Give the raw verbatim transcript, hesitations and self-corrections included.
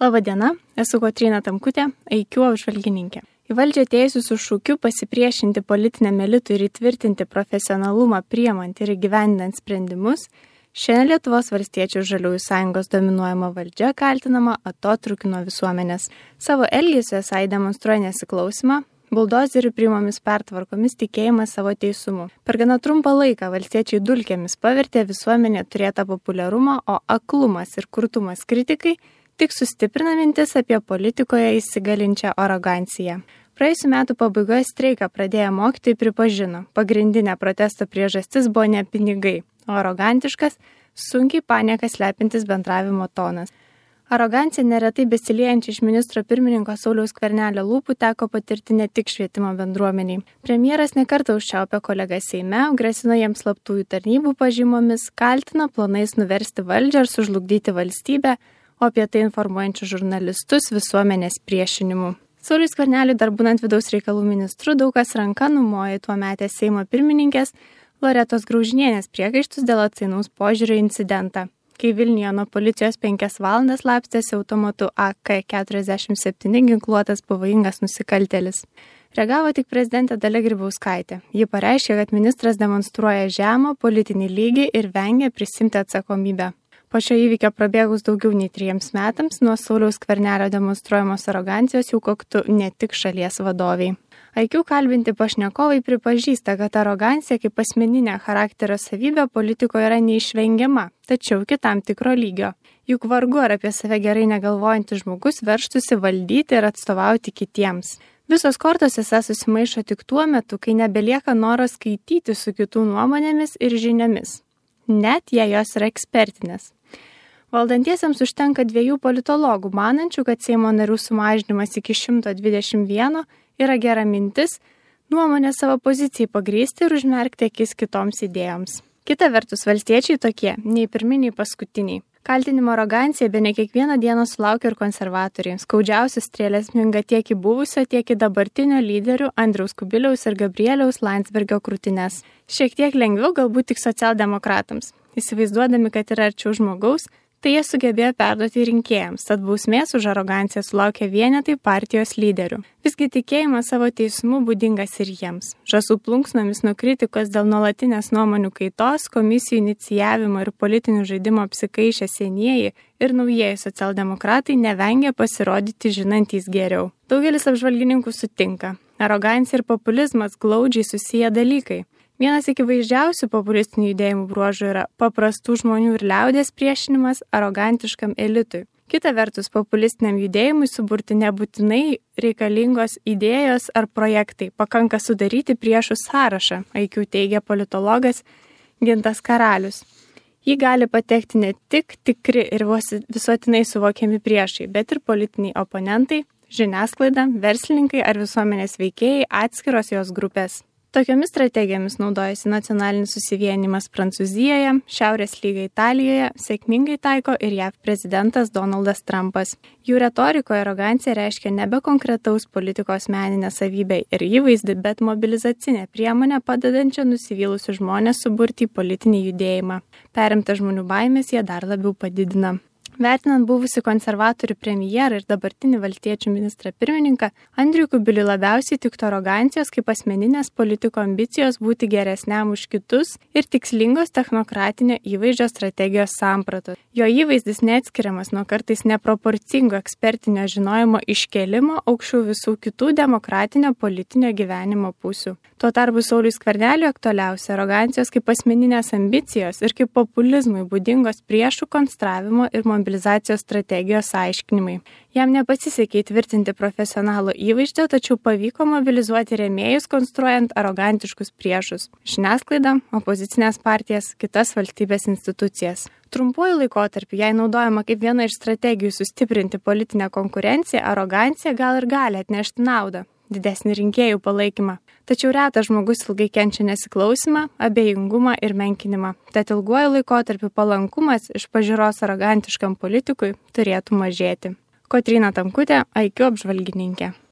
Labadiena, esu Kotryna Tamkutė, I Q apžvalgininkė. Į valdžią atėjusius su šūkiu pasipriešinti politiniam elitui ir įtvirtinti profesionalumą priimant ir įgyvendinant sprendimus, šiandien Lietuvos valstiečių ir žaliųjų sąjungos dominuojama valdžia kaltinama atotrūkiu nuo visuomenės. Savo elgesiu esą demonstruoja nesiklausimą, buldozerių priimamis pertvarkomis tikėjimą savo teisumu. Per gana trumpą laiką valstiečiai dulkėmis pavertė visuomenė turėtą populiarumą, o aklumas ir kurtumas kritikai tik sustiprina mintis apie politikoje įsigalinčią aroganciją. Praėjusiu metų pabaigoje streiką pradėję mokytojai pripažino, pagrindinė protesto priežastis buvo ne pinigai, o arogantiškas, sunkiai panieką slepiantis bendravimo tonas. Arogancija neretai besiliejančią iš ministro pirmininko Sauliaus Skvernelio lūpų teko patirti ne tik švietimo bendruomeniai. Premjeras nekartą užčiaupė kolegą Seime, grasino jiems slaptųjų tarnybų pažymomis, kaltino planais nuversti valdžią ar sužlugdyti valstybę, o apie tai informuojančių žurnalistus visuomenės priešinimu. Sauliui Skverneliui dar būnant vidaus reikalų ministru daug kas ranka numojo tuometės Seimo pirmininkės Loretos Graužinienės priekaištus dėl atsainaus požiūrio incidentą, kai Vilniuje nuo policijos penkias valandas slapstėsi automatu A K keturiasdešimt septyni ginkluotas pavojingas nusikaltėlis. Reagavo tik prezidentė Dalia Grybauskaitė. Ji pareiškė, kad ministras demonstruoja žemą politinį lygį ir vengia prisimti atsakomybę. Po šio įvykio prabėgus daugiau nei trijiems metams, nuo Sauliaus Skvernelio demonstruojamos arogancijos jau koktų ne tik šalies vadoviai. I Q kalbinti pašnekovai pripažįsta, kad arogancija kaip asmeninė charakterio savybė politikoje yra neišvengiama, tačiau iki tam tikro lygio. Juk vargu ar apie save gerai negalvojantis žmogus verštųsi valdyti ir atstovauti kitiems. Visos kortos esą susimaišo tik tuo metu, kai nebelieka noro skaityti su kitų nuomonėmis ir žiniomis, net jei jos yra ekspertinės. Valdantiesiems užtenka dviejų politologų, manančių, kad Seimo narių sumažinimas iki šimto dvidešimt vieno yra gera mintis, nuomonę savo pozicijai pagrįsti ir užmerkti akis kitoms idėjoms. Kita vertus, valstiečiai tokie, nei pirminiai, paskutiniai. Kaltinimo arogancija bene kiekvieną dieną sulaukia ir konservatoriai. Skaudžiausios strėlės minga tiek į buvusio, tiek į dabartinio lyderių Andriaus Kubiliaus ir Gabrieliaus Landsbergio krūtines. Šiek tiek lengviau galbūt tik socialdemokratams. Įsivaizduodami, kad yra arčiau žmogaus, tai jie sugebėjo perduoti rinkėjams, tad bausmės už aroganciją sulaukė vienetai partijos lyderių. Visgi tikėjimas savo teisumu būdingas ir jiems. Žąsų plunksnomis nuo kritikos dėl nuolatinės nuomonių kaitos, komisijų inicijavimo ir politinių žaidimo apsikaišę senieji ir naujieji socialdemokratai nevengia pasirodyti žinantys geriau. Daugelis apžvalgininkų sutinka. Arogancija ir populizmas glaudžiai susiję dalykai. Vienas akivaizdžiausių populistinių judėjimų bruožų yra paprastų žmonių ir liaudės priešinimas arogantiškam elitui. Kita vertus, populistiniam judėjimui suburti nebūtinai reikalingos idėjos ar projektai, pakanka sudaryti priešų sąrašą, I Q teigia politologas Gintas Karalius. Jį gali patekti ne tik tikri ir visuotinai suvokiami priešai, bet ir politiniai oponentai, žiniasklaida, verslininkai ar visuomenės veikėjai, atskiros jos grupės. Tokiomis strategijomis naudojasi nacionalinis susivienimas Prancūzijoje, Šiaurės lyga Italijoje, sėkmingai taiko ir J A V prezidentas Donaldas Trumpas. Jų retorikoje arogancija reiškia nebe konkretaus politikos meninę savybę ir įvaizdį, bet mobilizacinę priemonę padedančią nusivylusius žmonės suburti į politinį judėjimą. Perimta žmonių baimės jie dar labiau padidina. Vertinant buvusi konservatorių premjerą ir dabartinį valstiečių ministrą pirmininką, Andriui Kubiliui labiausiai tiktų arogancijos kaip asmeninės politiko ambicijos būti geresniam už kitus ir tikslingos technokratinio įvaizdžio strategijos sampratos. Jo įvaizdis neatskiriamas nuo kartais neproporcingo ekspertinio žinojimo iškelimo aukščiau visų kitų demokratinio politinio gyvenimo pusių. Tuo tarpu Sauliui Skverneliui aktualiausia arogancijos kaip asmeninės ambicijos ir kaip populizmui būdingos priešų konstravimo ir mobilizacijos strategijos aiškinimai. Jam nepasisekė įtvirtinti profesionalų įvaizdžio, tačiau pavyko mobilizuoti rėmėjus, konstruojant arogantiškus priešus – žiniasklaidą, opozicinės partijas, kitas valstybės institucijas. Trumpuoju laikotarpiu, jei naudojama kaip viena iš strategijų sustiprinti politinę konkurenciją, arogancija gal ir gali atnešti naudą, didesnį rinkėjų palaikymą. Tačiau retas žmogus ilgai kenčia nesiklausimą, abejingumą ir menkinimą. Tad ilguoju laikotarpiu palankumas iš pažiūros arogantiškam politikui turėtų mažėti. Kotryna Tamkutė, I Q apžvalgininkė.